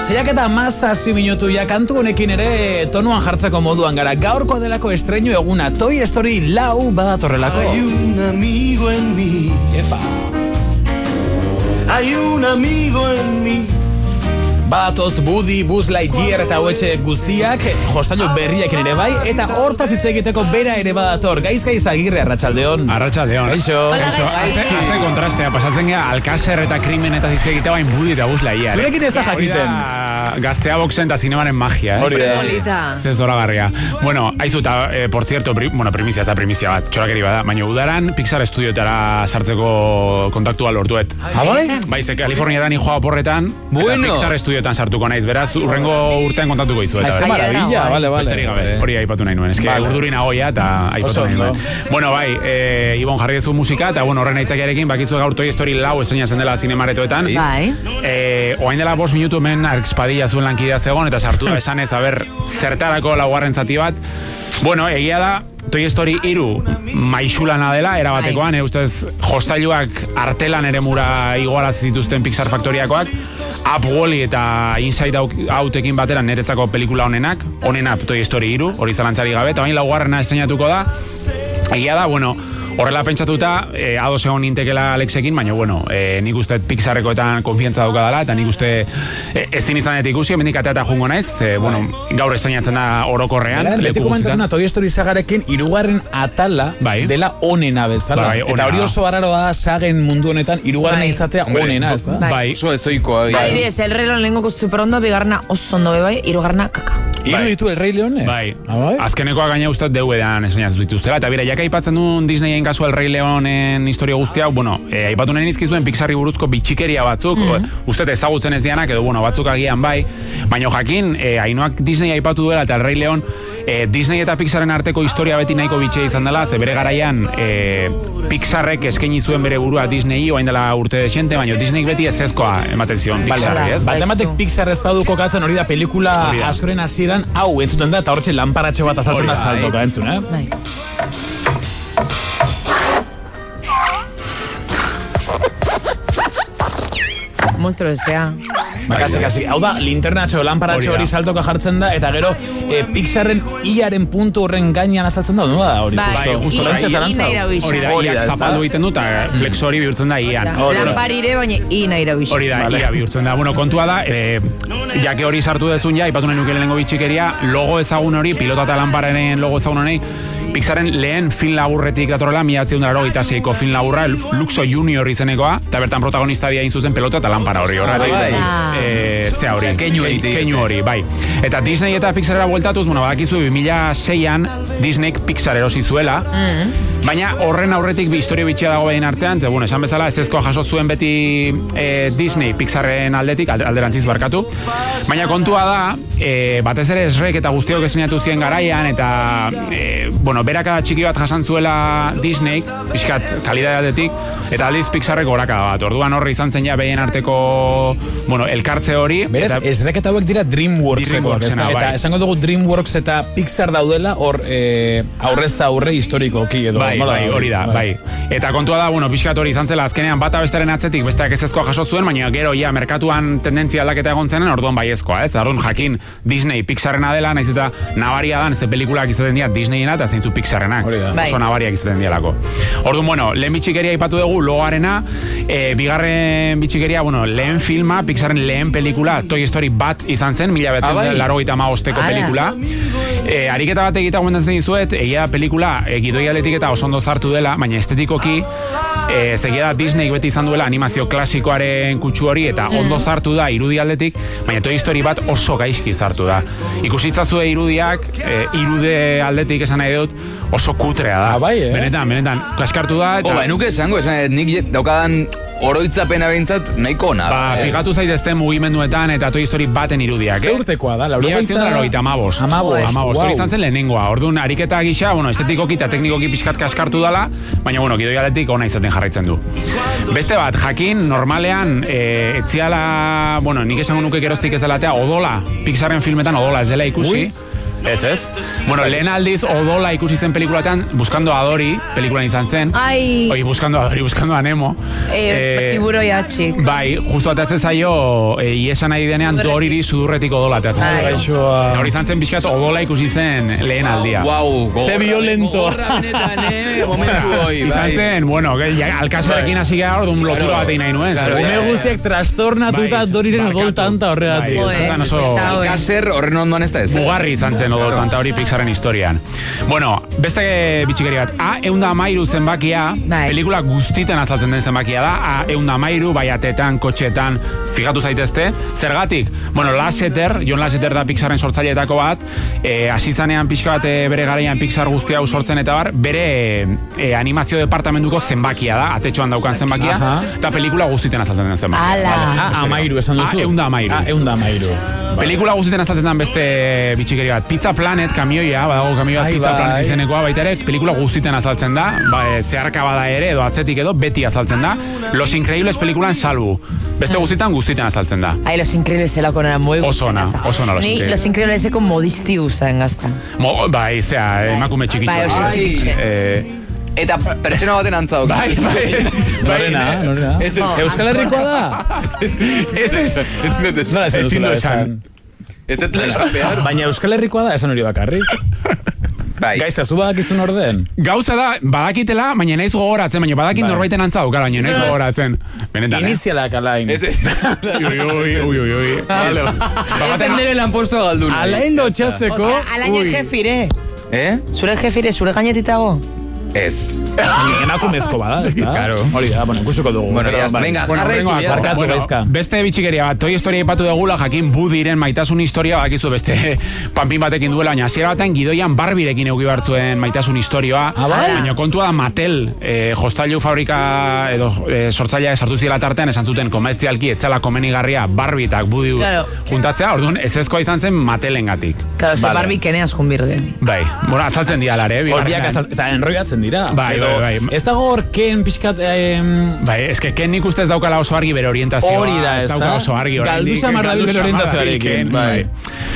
Seiak eta 17 minutu ja kantu honekin ere tonuan jartzeko moduan gara. Gaurko delako estreinu eguna Toy Story 4 badatorrelako. Hay un amigo en mí. Epa. Hay un amigo en mí. Badatoz Woody, Buzz Lightyear eta hauetxe guztiak jostailu berriekin ere bai, eta hortaz hitz egiteko bera ere badator. Gaiz Agirre, arratsaldeon. Arratsaldeon. Kaixo. Haze kontrastea, pasatzen gara Alcácer eta krimen eta hitz egitea bain Woody eta Buzz Lightyear. Zurekin ez da jakiten. Gaztea boxen eta zinemaren magia. Hori da. Ez zoragarria. Bueno, haizu eta, por cierto, primizia ez da primizia bat, txorakeri bada, baina udaran Pixar estudiotara sartzeko kontaktua lortuet. Bai? Baize, Kaliforniatan hijoa oporretan, eta Pixar estudiotan sartuko naiz, beraz, urrengo urtean kontatuko izu. Eta maravilla, bale. Besterik gabe, hori aipatu nahi nuen. Eske, urduri nagoia eta aipatu nahi nuen. Bueno, bai, Ibon jarri dezu musika, eta bueno, horren aitzakiarekin, bakizu gaur Toy Story 4 eseinatzen dela zinemaretoetan. Bai. Oain dela 5 minutu hemen Arx Padilla zuen lankidea zegoen, eta sartu da esanez, zertarako laugarren zati bat. Bueno, egia da, Toy Story 3 maixulana dela, erabatekoan, ustez jostailuak artelan ere mura igualazi zituzten Pixar faktoriakoak, Up Wall-E eta Inside Out-ekin batera niretzako pelikula honenak Toy Story 3, hori zalantzari gabe, eta bain laugarrena estrenatuko da. Egia da, bueno, horrela pentsatuta, ados egon nintekela Alexekin, baina, bueno, nik uste Pixarrekoetan konfiantza daukadala, eta nik uste ezin izanet ikusi, hemendik ateata jungo naiz, bueno, gaur estrenatzen da orokorrean. Betiko mantatzen Toy Story sagarekin 3. atala dela onena bezala. Eta hori oso araro da sagen mundu honetan 3. izatea onena, ez da? Bai. Oso ezoikoa. Adibidez, El Rey León lehenko superondo, bigarna oso ondo bai, 3. kaka. Hiru ditu El Rey León? Bai. Azkenekoa gaina uste DVD-an esainaz dituztela, eta bera, jaka aipatzen duen Disneyen kasu El Rey Leonen historia guztia, bueno, aipatu nahi nizkizuen Pixarri buruzko bitxikeria batzuk, uste ezagutzen ez dianak, edo bueno, batzuk agian bai, baina jakin, Ainoak Disney aipatu duela eta El Rey León, Disney eta Pixarren arteko historia beti nahiko bitxea izan dela, ze bere garaian Pixarrek eskaini zuen bere burua Disneyi, oain dela urte desente, baina Disneyk beti ezezkoa ematen zion Pixarri, ez? Batematek Pixar ez badu kokatzen hori da pelikula askoren hasieran, hau entzuten da, eta hortxe lanparatxe bat azaltzen da saltoka entzun, Bai. Monstruo esea. Kasi. Hau da, linternatxo, lanparatxo hori saltoka jartzen da, eta gero Pixarren iaren puntu horren gainean azaltzen da, no da hori? Bai, justo lantxe zarantza. Hori da, iak zapaldu egiten du, eta flexori bihurtzen da ian. Lanparire, baina inaira bixo. Hori da, ia bihurtzen da. Bueno, kontua da, jake hori sartu dezun ja, ipatu nahi nuke lehenengo bitxikeria, logo ezagun hori, pilota eta lanpararen logo ezagun hori, Pixarren lehen film laburretik datorrela, 1986ko film laburra, Luxo Junior izenekoa, eta bertan protagonista dia zuzen pelota eta lanpara hori. Zea hori, keinu hori, bai. Eta Disney eta Pixarera bueltatuz, bueno, badakizu 2006an Disneyk Pixar erosi zuela, baina horren aurretik historio bitxia dago behin artean, eta bueno, esan bezala ezezkoa jaso zuen beti Disney Pixarren aldetik, alderantziz barkatu, baina kontua da, batez ere Shrek eta guztiok esinatu ziren garaian, eta bueno, beraka txiki bat jasan zuela Disneyk, pixkat kalidadetik, eta aldiz Pixarrek goraka bat. Orduan horre izan zen ja behien arteko, bueno, elkartze hori. Berez, Shrek eta hauek dira DreamWorksekoak, eta esango dugu DreamWorks eta Pixar daudela hor aurrez aurre historikoki edo. Bai, hori da, bai. Eta kontua da, bueno, pixkat hori izan zela azkenean bata bestaren atzetik, besteak ezezkoa jaso zuen, baina gero ja merkatuan tendentzia aldaketa egon zenen, orduan baiezkoa, ez? Orduan jakin Disney Pixarrena dela, naiz eta nabaria da, ze pelikulak izaten dira Disneyena eta zeintzu Pixarrenak. Oso nabariak izaten dialako. Orduan, bueno, lehen bitxikeria ipatu dugu logoarena, bigarren bitxikeria, bueno, lehen filma, Pixarren lehen pelikula, Toy Story bat izan zen, 1985ko pelikula. Ariketa bat egita gomendatzen dizuet, egia pelikula gidoi aldetik eta oso ondo zartu dela, baina estetikoki zegia da Disney beti izan duela animazio klasikoaren kutsu hori eta ondo zartu da irudi aldetik, baina Toy Story bat oso gaizki zartu da. Ikusitzazue irudiak, irude aldetik esan nahi dut, oso kutrea da. Benetan, kaskartu da. Nuke esango, nik daukadan oroitzapena behintzat nahiko ona. Fijatu zaitezten mugimenduetan eta Toy Story baten irudiak, Ze urtekoa da? 1985. Hori izan zen lehenengoa. Orduan, ariketa gisa, bueno, estetikoki eta teknikoki pixkat kaskartu dala, baina, bueno, gidoi aldetik ona izaten jarraitzen du. Beste bat, jakin, normalean, etziala, bueno, nik esango nuke geroztik ez delatea, odola, Pixarren filmetan odola ez dela ikusi, Ez. Bueno, lehen aldiz odola ikusi zen pelikulatean, Buscando a Dory, pelikulan izan zen. Ai. Oi, Buscando a Dory, Buscando a Nemo. Tiburoi atxik. Bai, justu ateatzen zaio, iesan nahi denean Doriri sudurretik odola ateatzen zaio. Hori izan zen pixkat odola ikusi zen lehen aldia. Wow, Ze violento. Gorra benetan, momentu hoi, Izan zen, bueno, alkazarekin hasi gara hor, blotura bat egin nahi nuen. Ume guztiak trastornatuta Doriren odol tanta horregatik. Alkazer horren ondoan ez da ez. Mugarri izan zen odol tanta hori Pixaren historian. Bueno, beste bitxikeri bat, A113 zenbakia, pelikula guztiten azaltzen den zenbakia da, A113, bai atetan, kotxetan, fijatu zaitezte. Zergatik? Bueno, Jon Lasseter da Pixaren sortzaileetako bat, hasi zanean pixka bat bere garaian Pixar guztia hau sortzen eta bar, bere animazio departamentuko zenbakia da, atetxoan daukan zenbakia, eta pelikula guztiten azaltzen den zenbakia. A113 esan duzu? A113. Pelikula guztiten azaltzen den beste bitxikeri bat. Pizza Planet, kamioia, badago kamioia Pizza Planet izenekoa baita ere, pelikula guztiten azaltzen da, zeharka bada ere, edo atzetik edo, beti azaltzen da. Los Increíbles pelikulan salbu. Beste guztiten azaltzen da. Ai, Los Increíbles zelako nera muy Osona Los Increíbles. Ni Los Increíbles eko modisti usain gazta. Bai, emakume txikitxo. Eta pertsona baten antza duk. Bai. Norena. Euskal Herrikoa da? Ez dut esan behar. Baina Euskal Herrikoa da, esan hori bakarrik. Gaizta, zu badakizun orden? Gauza da, badakitela, baina naiz gogoratzen, baina badakit norbaiten antza daukala, baina naiz gogoratzen. Benetan, Inizialak alain. Ui. Bapatendere lan postoa galdun. Alain lotxatzeko. Alain jefire. Zure jefire, zure gainetitago? Ez. Emakumezko bada, ez da? Claro. Hori da, ikusiko dugu. Bueno, venga, barkatu gaizka. Beste bitxikeria bat, Toy Story aipatu degula, jakin Budiren maitasun historia, bakizu beste panpin batekin duela, baina hasiera batean gidoian Barbirekin euki bartzuen maitasun historioa. Baina kontua da Mattel, jostailu fabrika edo sortzailea sartu zirela tartean, esan zuten komertzialki etzala komenigarria Barbietak Budi juntatzea, orduan ezezkoa izan zen Mattelengatik. Claro, ze Barbie keneaz junbirde. Bai, bueno, azaltzen dialare, eta enroiatzen dira. Bai. Ez dago hor Ken pixkat... Bai, eske Ken nik uste ez daukala oso argi bere orientazioa. Hori da, ez da. Ez dauka oso argi oraindik. Galdu samardabil bere orientazioarekin. Bai.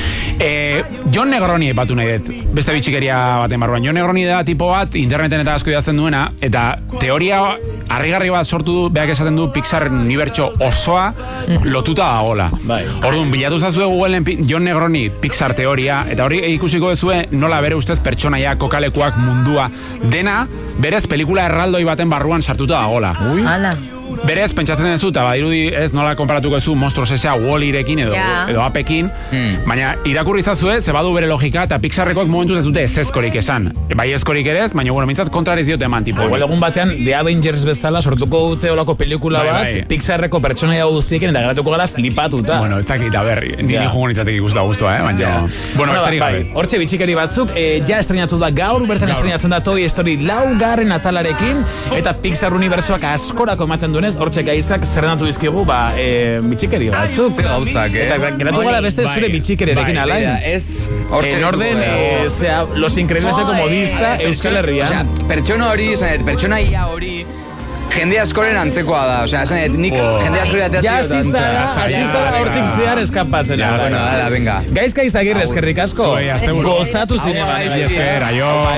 Jon Negroni epatu nahi dut, beste bitxikeria baten barruan. Jon Negroni da tipo bat, interneten eta asko idazten duena, eta teoria harrigarri bat sortu du, beak esaten du Pixar unibertso osoa lotuta dagoela. Bai. Orduan, bilatu zazue Googleen Jon Negroni Pixar teoria, eta hori ikusiko duzue nola bere ustez pertsonaia, kokalekuak, mundua, dena berez pelikula erraldoi baten barruan sartuta dagoela. Hala. Berez, pentsatzen duzu, eta badirudi ez nola konparatuko duzu Monstruos S.A. Wall-Irekin edo Apekin, baina irakurri zazue, ze badu bere logika, eta Pixarrekoak momentuz ez dute ezkorik esan. Bai ezkorik ere ez, baina, bueno, mintzat kontrarez diote eman, tipo. Igual egun batean, The Avengers bezala sortuko dute olako pelikula bat, Pixarreko pertsonaia guztiekin, eta geratuko gara flipatuta. Bueno, ez dakit, a ber, nire jugo nintzatek ikusta guztua, baina... Bueno, estarik gabe. Hortxe bitxikeri batzuk, ja estrenatu da gaur, bertan estrenatzen da Toy Story 4. atalarekin, eta Pixar unibersoak askorako ematen duenez, hortxe gaizak zerrenatu dizkigu, bitxikeri batzuk. Gauzak, Eta geratu gara beste zure bitxikererekin alain. Ez, hortxe en orden, Los Increíbleseko modista Euskal Herrian. Pertsona hori, pertsona ia hori, jende askoren antzekoa da, nik jende askoren ateatzio da. Asistara hortik zehar eskapatzen. Bueno, dala, venga. Gaizka Izagirre, eskerrik asko. Gozatu zinema. Aio.